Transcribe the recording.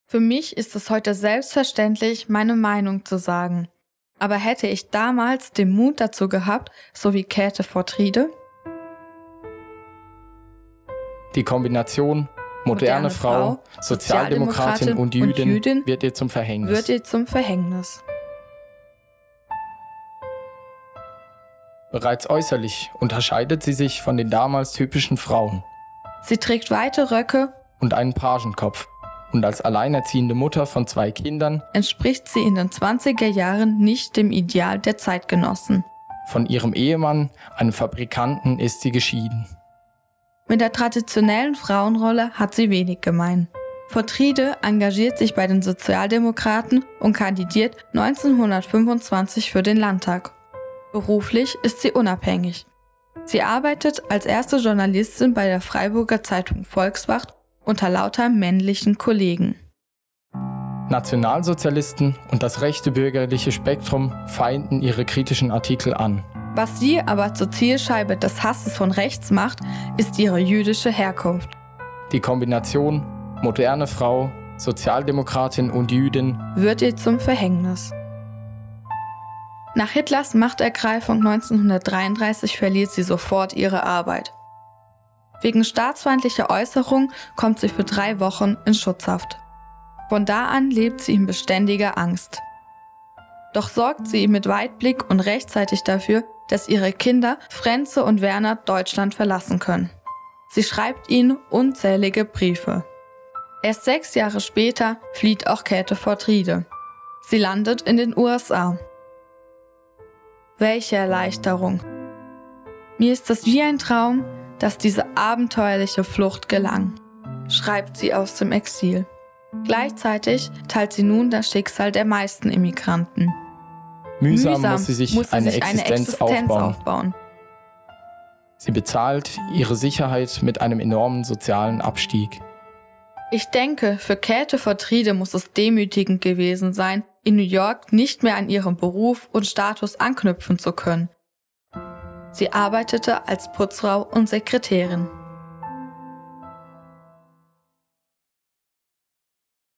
Für mich ist es heute selbstverständlich, meine Meinung zu sagen. Aber hätte ich damals den Mut dazu gehabt, so wie Käthe Fortriede? Die Kombination moderne Frau, Sozialdemokratin und Jüdin wird ihr zum Verhängnis. Bereits äußerlich unterscheidet sie sich von den damals typischen Frauen. Sie trägt weite Röcke und einen Pagenkopf. Und als alleinerziehende Mutter von 2 Kindern entspricht sie in den 20er Jahren nicht dem Ideal der Zeitgenossen. Von ihrem Ehemann, einem Fabrikanten, ist sie geschieden. Mit der traditionellen Frauenrolle hat sie wenig gemein. Fortriede engagiert sich bei den Sozialdemokraten und kandidiert 1925 für den Landtag. Beruflich ist sie unabhängig. Sie arbeitet als erste Journalistin bei der Freiburger Zeitung Volkswacht unter lauter männlichen Kollegen. Nationalsozialisten und das rechte bürgerliche Spektrum feinden ihre kritischen Artikel an. Was sie aber zur Zielscheibe des Hasses von rechts macht, ist ihre jüdische Herkunft. Die Kombination moderne Frau, Sozialdemokratin und Jüdin wird ihr zum Verhängnis. Nach Hitlers Machtergreifung 1933 verliert sie sofort ihre Arbeit. Wegen staatsfeindlicher Äußerungen kommt sie für 3 Wochen in Schutzhaft. Von da an lebt sie in beständiger Angst. Doch sorgt sie mit Weitblick und rechtzeitig dafür, dass ihre Kinder Fränze und Werner Deutschland verlassen können. Sie schreibt ihnen unzählige Briefe. Erst 6 Jahre später flieht auch Käthe Fortriede. Sie landet in den USA. Welche Erleichterung! Mir ist es wie ein Traum, dass diese abenteuerliche Flucht gelang, schreibt sie aus dem Exil. Gleichzeitig teilt sie nun das Schicksal der meisten Immigranten. Mühsam muss sie sich eine Existenz aufbauen. Sie bezahlt ihre Sicherheit mit einem enormen sozialen Abstieg. Ich denke, für Käthe Fortriede muss es demütigend gewesen sein, in New York nicht mehr an ihren Beruf und Status anknüpfen zu können. Sie arbeitete als Putzfrau und Sekretärin.